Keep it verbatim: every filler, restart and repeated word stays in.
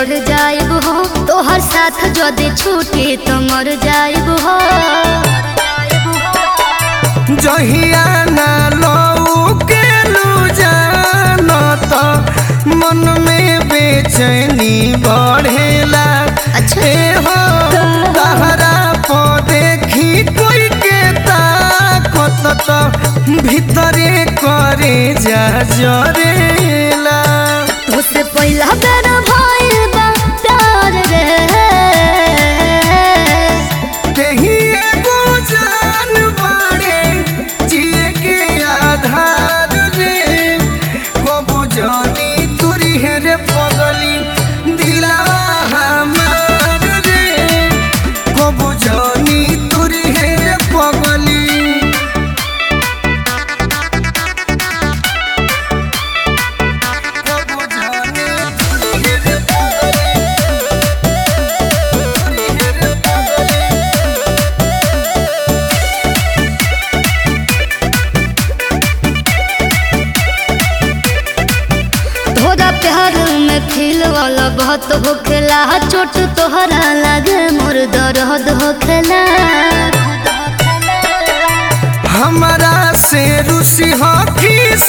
लड़ जाइब हो, तोहर साथ जदि छूटे तो मर जाइब हो। जहिया ना लौके लू जानो तो मन में बेचैनी बढ़ेला। अच्छा। ए हो तहरा पो देखी कोई के ताकत तो भीतरे करे जा जरेला। तुझसे पहला बेर भइल बा प्यार रे, तेही एगो जान बाड़े जिए के आधार रे। कबो जानी तुरी है रे पगली दिलवा हमार रे। कबो जानी तुरी है रे पगली। कबो जानी तुरी है रे पगली, तुरी है रे पगली। तोहरा प्यार में फील वाला बहुत होखेला, चोट तोहरा लागे मोर दर्द होखेला। हमरा से रुसी हकी